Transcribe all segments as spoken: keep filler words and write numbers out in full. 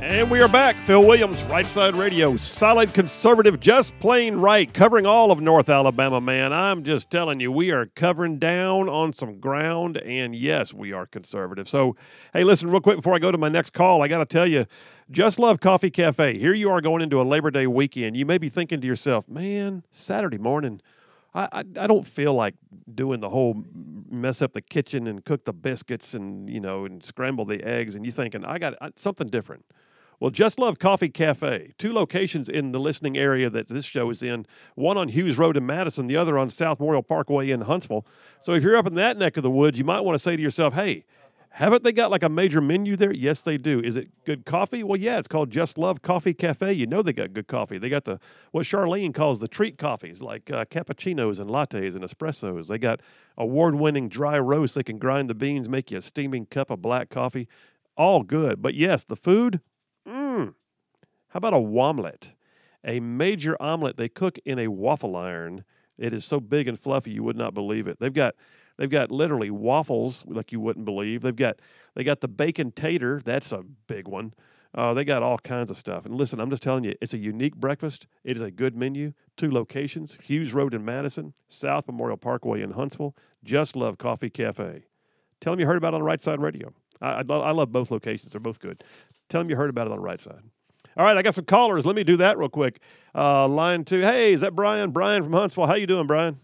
And we are back. Phil Williams, Right Side Radio. Solid conservative, just plain right. Covering all of North Alabama, man. I'm just telling you, we are covering down on some ground. And yes, we are conservative. So, hey, listen, real quick before I go to my next call, I got to tell you, Just Love Coffee Cafe. Here you are going into a Labor Day weekend. You may be thinking to yourself, man, Saturday morning, I, I, I don't feel like doing the whole mess up the kitchen and cook the biscuits and, you know, and scramble the eggs. And you're thinking, I got I, something different. Well, Just Love Coffee Cafe, two locations in the listening area that this show is in, one on Hughes Road in Madison, the other on South Memorial Parkway in Huntsville. So if you're up in that neck of the woods, you might want to say to yourself, hey, haven't they got like a major menu there? Yes, they do. Is it good coffee? Well, yeah, it's called Just Love Coffee Cafe. You know they got good coffee. They got the what Charlene calls the treat coffees, like uh, cappuccinos and lattes and espressos. They got award-winning dry roasts. They can grind the beans, make you a steaming cup of black coffee. All good. But yes, the food, mmm. How about a womlet? A major omelet they cook in a waffle iron. It is so big and fluffy you would not believe it. They've got They've got literally waffles like you wouldn't believe. They've got they got the bacon tater. That's a big one. Uh, they got all kinds of stuff. And listen, I'm just telling you, it's a unique breakfast. It is a good menu. Two locations, Hughes Road in Madison, South Memorial Parkway in Huntsville. Just Love Coffee Cafe. Tell them you heard about it on Right Side Radio. I, I, love, I love both locations. They're both good. Tell them you heard about it on the Right Side. All right, I got some callers. Let me do that real quick. Uh, line two. Hey, is that Brian? Brian from Huntsville. How you doing, Brian?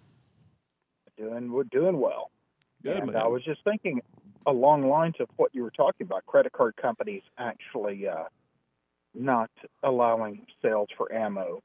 Doing, we're doing well. Good, and man. I was just thinking along the lines of what you were talking about, credit card companies actually uh, not allowing sales for ammo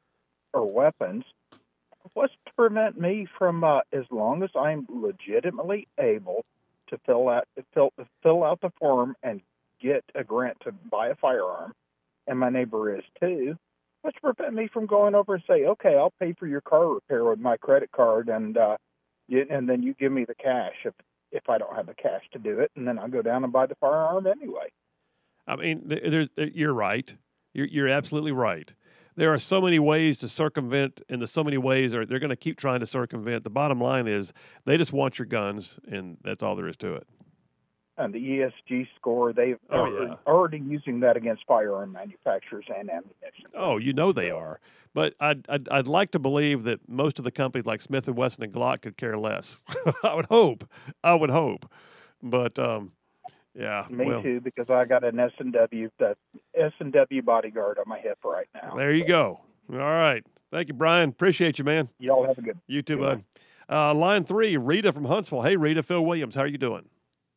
or weapons. What's to prevent me from, uh, as long as I'm legitimately able to fill out fill, fill out the form and get a grant to buy a firearm, and my neighbor is too, what's to prevent me from going over and say, okay, I'll pay for your car repair with my credit card, and uh, you, and then you give me the cash if if I don't have the cash to do it, and then I'll go down and buy the firearm anyway. I mean, there's, you're right. You're, you're absolutely right. There are so many ways to circumvent, and there's so many ways are they're going to keep trying to circumvent. The bottom line is they just want your guns, and that's all there is to it. And the E S G score, they oh, are yeah. already using that against firearm manufacturers and ammunition. Oh, you know they are. But I'd, I'd, I'd like to believe that most of the companies like Smith and Wesson and Glock could care less. I would hope. I would hope. But, um, yeah. Me well, too, because I got an S and W, the S and W bodyguard on my hip right now. There you go. All right. Thank you, Brian. Appreciate you, man. Y'all have a good You too, good bud. Uh, line three, Rita from Huntsville. Hey, Rita, Phil Williams. How are you doing?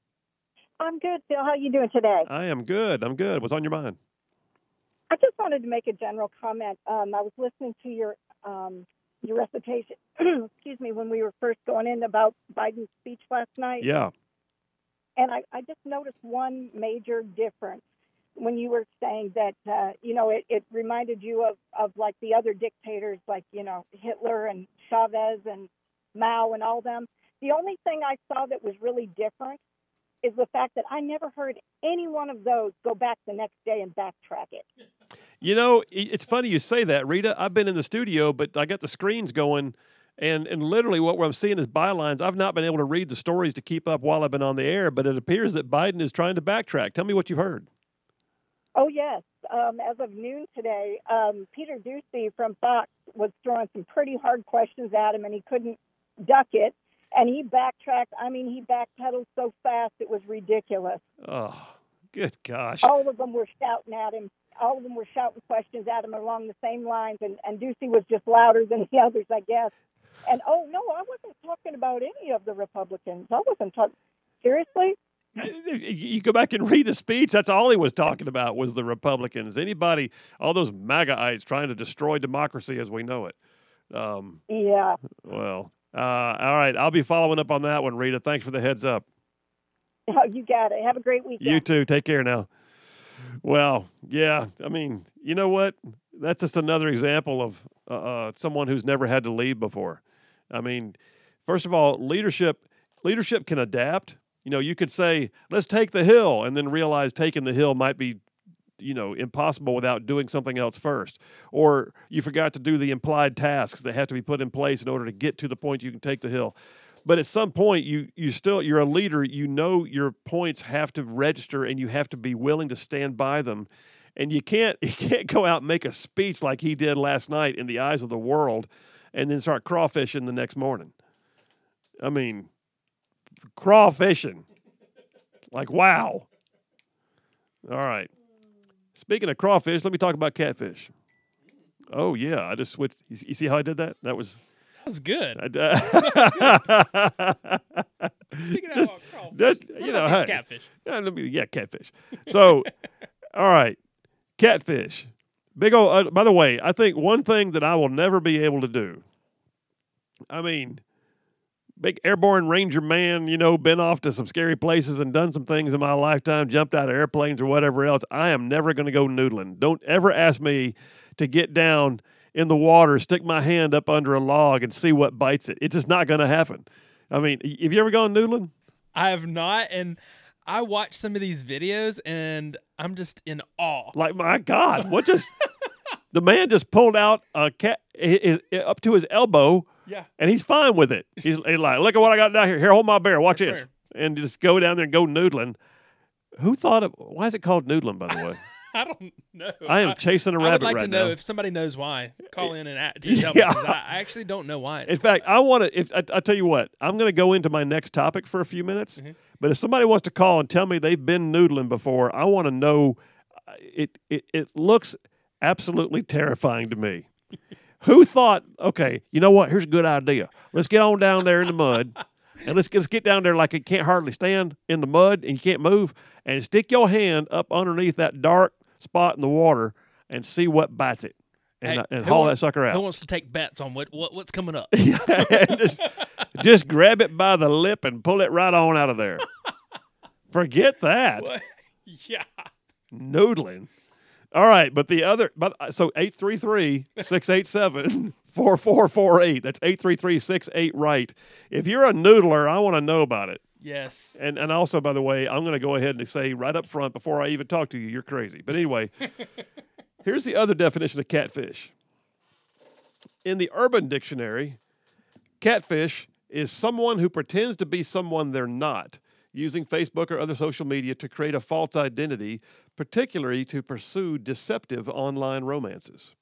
I'm good, Phil. How are you doing today? I am good. I'm good. What's on your mind? I just wanted to make a general comment. Um, I was listening to your um, your recitation, excuse me, when we were first going in about Biden's speech last night. Yeah. And I, I just noticed one major difference when you were saying that, uh, you know, it, it reminded you of, of like the other dictators like, you know, Hitler and Chavez and Mao and all them. The only thing I saw that was really different is the fact that I never heard any one of those go back the next day and backtrack it. You know, it's funny you say that, Rita. I've been in the studio, but I got the screens going, and, and literally what I'm seeing is bylines. I've not been able to read the stories to keep up while I've been on the air, but it appears that Biden is trying to backtrack. Tell me what you've heard. Oh, yes. Um, as of noon today, um, Peter Ducey from Fox was throwing some pretty hard questions at him, and he couldn't duck it. And he backtracked. I mean, he backpedaled so fast it was ridiculous. Oh, good gosh. All of them were shouting at him. All of them were shouting questions at him along the same lines, and, and Ducey was just louder than the others, I guess. And, oh, no, I wasn't talking about any of the Republicans. I wasn't talking. Seriously? You go back and read the speech. That's all he was talking about was the Republicans. Anybody, all those MAGAites trying to destroy democracy as we know it. Um, yeah. Well, uh, all right. I'll be following up on that one, Rita. Thanks for the heads up. Oh, you got it. Have a great weekend. You too. Take care now. Well, yeah. I mean, you know what? That's just another example of uh, uh, someone who's never had to lead before. I mean, first of all, leadership leadership can adapt. You know, you could say, let's take the hill, and then realize taking the hill might be, you know, impossible without doing something else first. Or you forgot to do the implied tasks that have to be put in place in order to get to the point you can take the hill. But at some point, you you still, you're a leader, you know your points have to register, and you have to be willing to stand by them. And you can't you can't go out and make a speech like he did last night in the eyes of the world and then start crawfishing the next morning. I mean, crawfishing. Like, wow. All right. Speaking of crawfish, let me talk about catfish. Oh, yeah. I just switched. You you see how I did that? That was... That was good. I, Speaking just, of crawfish, just, what you know, about hey, catfish. Yeah, let me, yeah, catfish. So, all right, catfish. Big old. Uh, by the way, I think one thing that I will never be able to do. I mean, big airborne ranger man, you know, been off to some scary places and done some things in my lifetime, jumped out of airplanes or whatever else. I am never going to go noodling. Don't ever ask me to get down in the water, stick my hand up under a log and see what bites it. It's just not going to happen. I mean, have you ever gone noodling? I have not, and I watch some of these videos, and I'm just in awe. Like, my God, what just... The man just pulled out a cat his, his, up to his elbow, Yeah. and he's fine with it. He's, he's like, look at what I got down here. Here, hold my bear. Watch Bear. this. And just go down there and go noodling. Who thought of... Why is it called noodling, by the way? I don't know. I am chasing a I rabbit would like right to know now. if somebody knows why. Call in and at, to tell Yeah. me, 'cause I, I actually don't know why. In fact, I want to. If I, I tell you what, I'm going to go into my next topic for a few minutes. Mhm. But if somebody wants to call and tell me they've been noodling before, I want to know. uh, It it it looks absolutely terrifying to me. Who thought? Okay, you know what? Here's a good idea. Let's get on down there in the mud, and let's let's get down there like it can't hardly stand in the mud and you can't move, and stick your hand up underneath that dark spot in the water and see what bites it, and Hey, uh, and who haul wa- that sucker out. Who wants to take bets on what, what what's coming up? Yeah, and just, just grab it by the lip and pull it right on out of there. Forget that. What? Yeah. Noodling. All right, but the other, but so eight three three, six eight seven, four four four eight. That's eight three three, six eight, right. If you're a noodler, I want to know about it. Yes. And and also, by the way, I'm going to go ahead and say right up front before I even talk to you, you're crazy. But anyway, here's the other definition of catfish. In the Urban Dictionary, catfish is someone who pretends to be someone they're not, using Facebook or other social media to create a false identity, particularly to pursue deceptive online romances.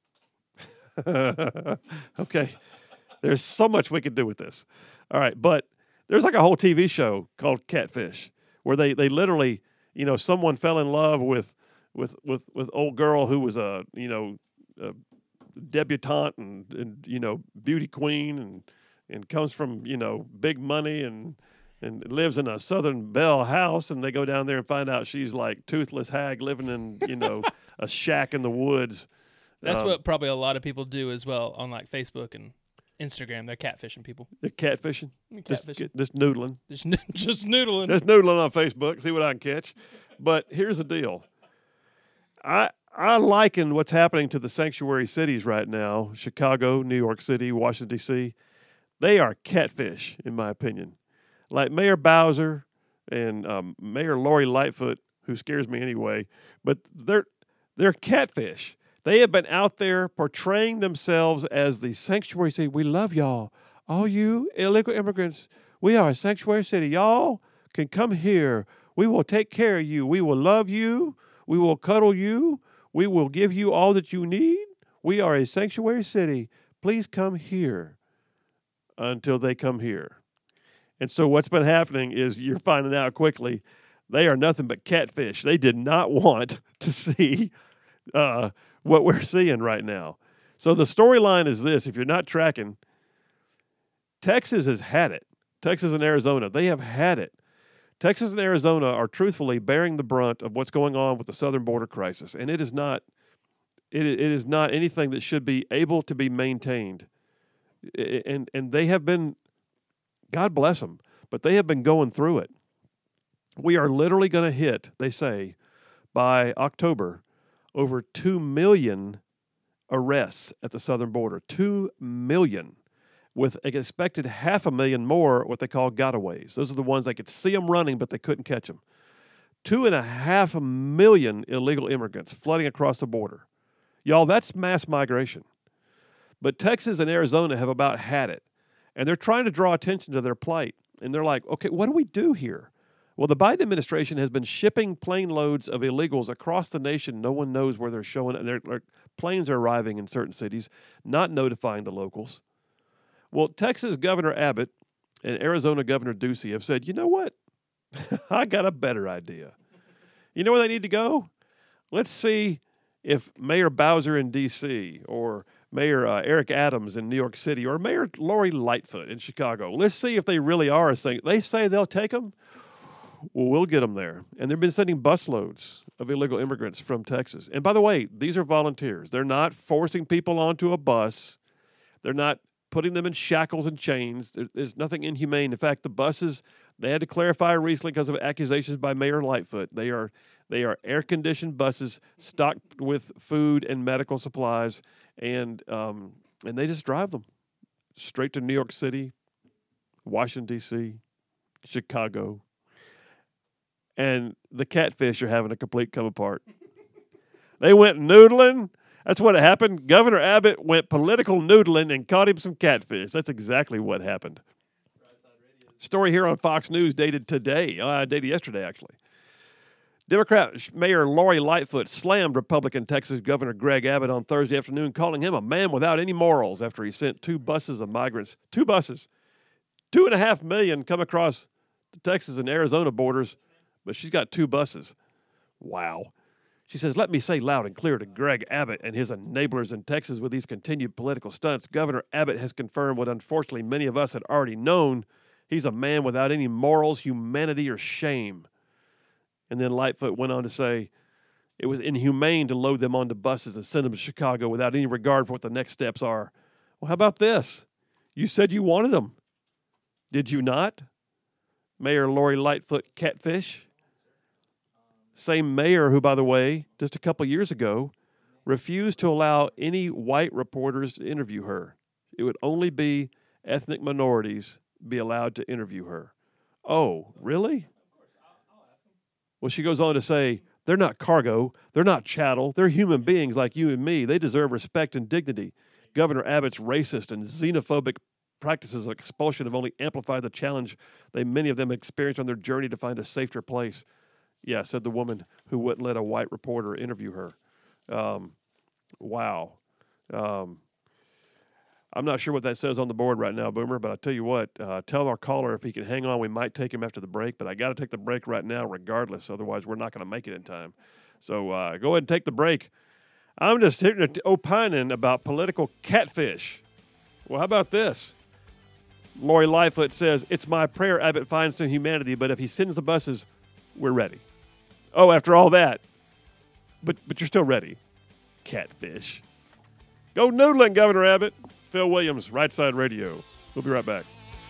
Okay, there's so much we could do with this. All right, but there's like a whole T V show called Catfish, where they, they literally, you know, someone fell in love with with with with old girl who was a you know a debutante and, and you know beauty queen and and comes from you know big money and and lives in a Southern Belle house, and they go down there and find out she's like toothless hag living in you know a shack in the woods. That's Um, what probably a lot of people do as well on like Facebook and Instagram. They're catfishing people. They're catfishing, just, Catfishing. just noodling. Just, noo- just noodling. Just noodling on Facebook, see what I can catch. But here's the deal. I I liken what's happening to the sanctuary cities right now, Chicago, New York City, Washington, D C. They are catfish, in my opinion. Like Mayor Bowser and um, Mayor Lori Lightfoot, who scares me anyway, but they're they're catfish. They have been out there portraying themselves as the sanctuary city. We love y'all. All you illegal immigrants, we are a sanctuary city. Y'all can come here. We will take care of you. We will love you. We will cuddle you. We will give you all that you need. We are a sanctuary city. Please come here until they come here. And so what's been happening is you're finding out quickly they are nothing but catfish. They did not want to see uh, what we're seeing right now. So the storyline is this. If you're not tracking, Texas has had it. Texas and Arizona, they have had it. Texas and Arizona are truthfully bearing the brunt of what's going on with the southern border crisis, and it is not it, it is not anything that should be able to be maintained. I- And and they have been, God bless them, but they have been going through it. We are literally going to hit, they say, by October, over two million arrests at the southern border. two million, with an expected half a million more what they call gotaways. Those are the ones they could see them running, but they couldn't catch them. Two and a half million illegal immigrants flooding across the border. Y'all, that's mass migration. But Texas and Arizona have about had it. And they're trying to draw attention to their plight. And they're like, okay, what do we do here? Well, the Biden administration has been shipping plane loads of illegals across the nation. No one knows where they're showing up. Their, their planes are arriving in certain cities, not notifying the locals. Well, Texas Governor Abbott and Arizona Governor Ducey have said, you know what? I got a better idea. You know where they need to go? Let's see if Mayor Bowser in D C or Mayor uh, Eric Adams in New York City or Mayor Lori Lightfoot in Chicago, let's see if they really are saying, they say they'll take them. Well, we'll get them there. And they've been sending busloads of illegal immigrants from Texas. And by the way, these are volunteers. They're not forcing people onto a bus. They're not putting them in shackles and chains. There, there's nothing inhumane. In fact, the buses, they had to clarify recently because of accusations by Mayor Lightfoot. They are they are air-conditioned buses stocked with food and medical supplies, and um, and they just drive them straight to New York City, Washington, D C, Chicago. And the catfish are having a complete come apart. They went noodling. That's what happened. Governor Abbott went political noodling and caught him some catfish. That's exactly what happened. Story here on Fox News dated today, uh, dated yesterday, actually. Democrat Mayor Lori Lightfoot slammed Republican Texas Governor Greg Abbott on Thursday afternoon, calling him a man without any morals after he sent two buses of migrants, two buses, two and a half million come across the Texas and Arizona borders, but she's got two buses. Wow. She says, let me say loud and clear to Greg Abbott and his enablers in Texas with these continued political stunts. Governor Abbott has confirmed what unfortunately many of us had already known. He's a man without any morals, humanity, or shame. And then Lightfoot went on to say, it was inhumane to load them onto buses and send them to Chicago without any regard for what the next steps are. Well, how about this? You said you wanted them. Did you not? Mayor Lori Lightfoot catfish. Same mayor who, by the way, just a couple years ago, refused to allow any white reporters to interview her. It would only be ethnic minorities be allowed to interview her. Oh, really? Well, she goes on to say, they're not cargo, they're not chattel, they're human beings like you and me. They deserve respect and dignity. Governor Abbott's racist and xenophobic practices of expulsion have only amplified the challenge they many of them experienced on their journey to find a safer place. Yeah, said the woman who wouldn't let a white reporter interview her. Um, wow. Um, I'm not sure what that says on the board right now, Boomer, but I'll tell you what, uh, tell our caller if he can hang on. We might take him after the break, but I got to take the break right now regardless. Otherwise, we're not going to make it in time. So uh, go ahead and take the break. I'm just here to opining about political catfish. Well, how about this? Lori Lightfoot says, it's my prayer Abbott finds some humanity, but if he sends the buses, we're ready. Oh, after all that, but but you're still ready. Catfish. Go noodling, Governor Abbott. Phil Williams, Right Side Radio. We'll be right back.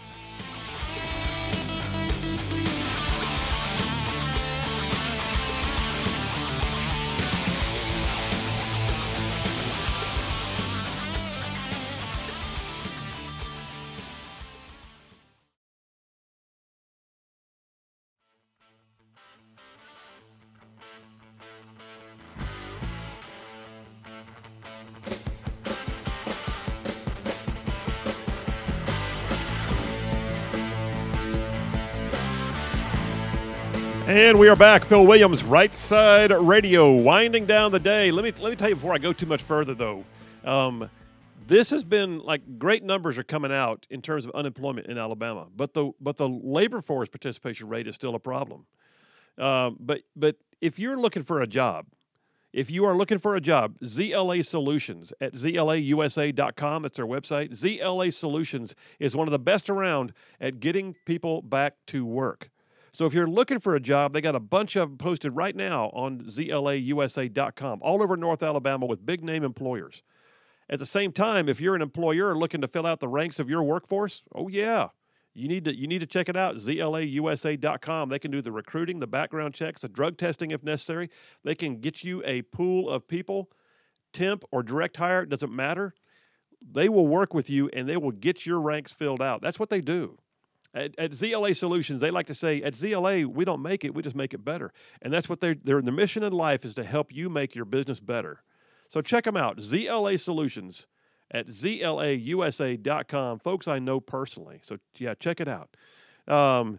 And we are back. Phil Williams, Right Side Radio, winding down the day. Let me let me tell you before I go too much further, though. Um, this has been like great numbers are coming out in terms of unemployment in Alabama, but the but the labor force participation rate is still a problem. Um, but but if you're looking for a job, if you are looking for a job, Z L A Solutions at Z L A U S A dot com, that's their website. Z L A Solutions is one of the best around at getting people back to work. So if you're looking for a job, they got a bunch of them posted right now on Z L A U S A dot com, all over North Alabama with big-name employers. At the same time, if you're an employer looking to fill out the ranks of your workforce, oh, yeah, you need to you need to check it out, Z L A U S A dot com. They can do the recruiting, the background checks, the drug testing if necessary. They can get you a pool of people, temp or direct hire, it doesn't matter. They will work with you, and they will get your ranks filled out. That's what they do. At, at Z L A Solutions, they like to say, at Z L A, we don't make it, we just make it better. And that's what they're, their their mission in life is to help you make your business better. So check them out, Z L A Solutions at Z L A U S A dot com. Folks I know personally, so yeah, check it out. Um,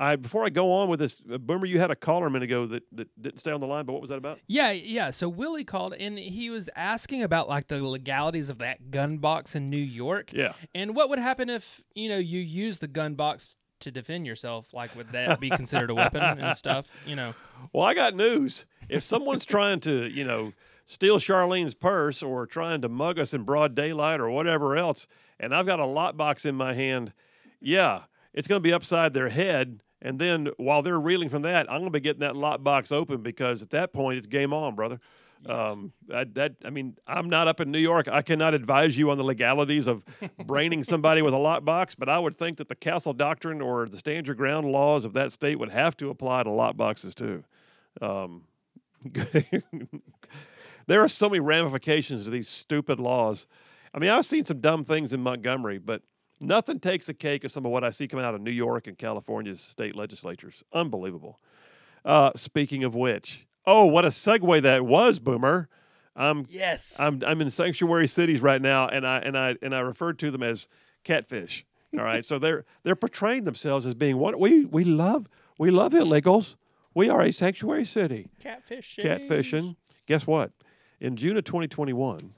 I before I go on with this, uh, Boomer, you had a caller a minute ago that, that didn't stay on the line, but what was that about? Yeah, yeah. So Willie called and he was asking about like the legalities of that gun box in New York. Yeah. And what would happen if, you know, you use the gun box to defend yourself? Like, would that be considered a weapon and stuff? You know. Well, I got news. If someone's trying to, you know, steal Charlene's purse or trying to mug us in broad daylight or whatever else, and I've got a lockbox in my hand, yeah, it's going to be upside their head. And then while they're reeling from that, I'm going to be getting that lockbox open because at that point it's game on, brother. Um, I, that I mean, I'm not up in New York. I cannot advise you on the legalities of braining somebody with a lockbox, but I would think that the Castle Doctrine or the stand your ground laws of that state would have to apply to lockboxes too. Um, there are so many ramifications to these stupid laws. I mean, I've seen some dumb things in Montgomery, but nothing takes the cake of some of what I see coming out of New York and California's state legislatures. Unbelievable. Uh, speaking of which, oh, what a segue that was, Boomer. I'm Yes. I'm I'm in sanctuary cities right now, and I and I and I referred to them as catfish. All right, so they're they're portraying themselves as being what we we love. We love illegals. We are a sanctuary city. Catfishing. Catfishing. Guess what? In June of twenty twenty-one,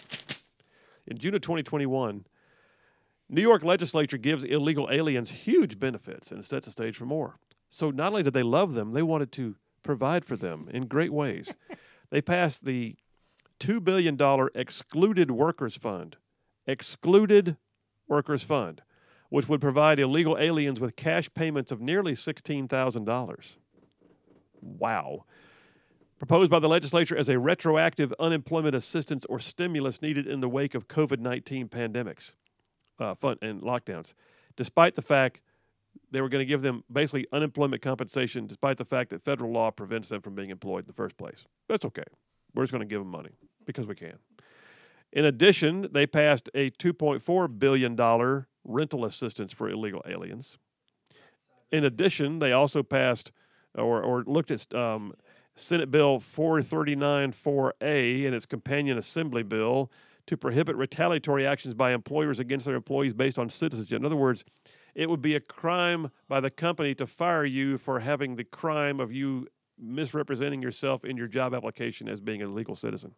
in June of twenty twenty-one. New York legislature gives illegal aliens huge benefits and sets the stage for more. So not only did they love them, they wanted to provide for them in great ways. They passed the two billion dollars Excluded Workers Fund, Excluded Workers Fund, which would provide illegal aliens with cash payments of nearly sixteen thousand dollars. Wow. Proposed by the legislature as a retroactive unemployment assistance or stimulus needed in the wake of COVID nineteen pandemics. Uh, fun and lockdowns, despite the fact they were going to give them basically unemployment compensation, despite the fact that federal law prevents them from being employed in the first place. That's okay. We're just going to give them money because we can. In addition, they passed a two point four billion dollars rental assistance for illegal aliens. In addition, they also passed or, or looked at um, Senate Bill four thirty-nine four A and its companion assembly bill to prohibit retaliatory actions by employers against their employees based on citizenship. In other words, it would be a crime by the company to fire you for having the crime of you misrepresenting yourself in your job application as being a legal citizen.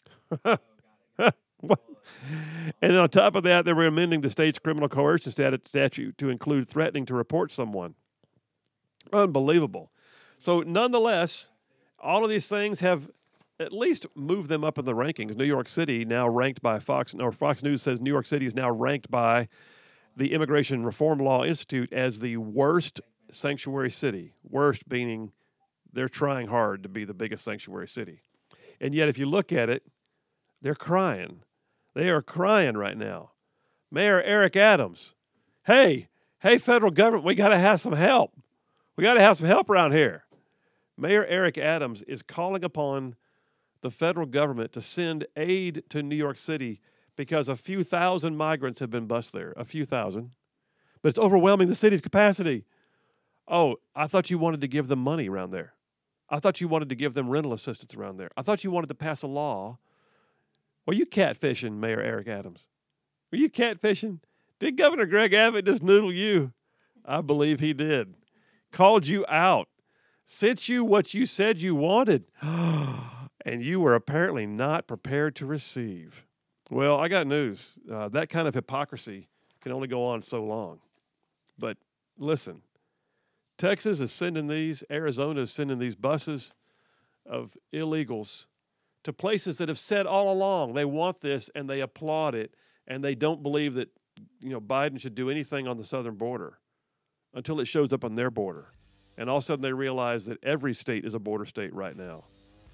And then on top of that, they were amending the state's criminal coercion statute to include threatening to report someone. Unbelievable. So nonetheless, all of these things have at least move them up in the rankings. New York City now ranked by Fox, or Fox News says New York City is now ranked by the Immigration Reform Law Institute as the worst sanctuary city. Worst meaning they're trying hard to be the biggest sanctuary city. And yet if you look at it, they're crying. They are crying right now. Mayor Eric Adams, hey, hey, federal government, we got to have some help. We got to have some help around here. Mayor Eric Adams is calling upon the federal government to send aid to New York City because a few thousand migrants have been bused there, a few thousand. But it's overwhelming the city's capacity. Oh, I thought you wanted to give them money around there. I thought you wanted to give them rental assistance around there. I thought you wanted to pass a law. Were you catfishing, Mayor Eric Adams? Were you catfishing? Did Governor Greg Abbott just noodle you? I believe he did. Called you out. Sent you what you said you wanted. And you were apparently not prepared to receive. Well, I got news. Uh, that kind of hypocrisy can only go on so long. But listen, Texas is sending these, Arizona is sending these buses of illegals to places that have said all along they want this and they applaud it and they don't believe that, you know, Biden should do anything on the southern border until it shows up on their border. And all of a sudden they realize that every state is a border state right now.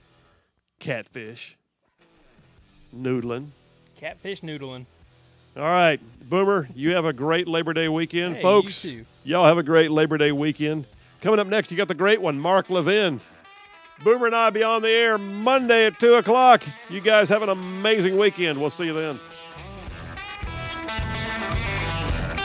Catfish. Noodling. Catfish noodling. All right, Boomer, you have a great Labor Day weekend. Hey, Folks, you too. Y'all have a great Labor Day weekend. Coming up next, you got the great one, Mark Levin. Boomer and I will be on the air Monday at two o'clock. You guys have an amazing weekend. We'll see you then.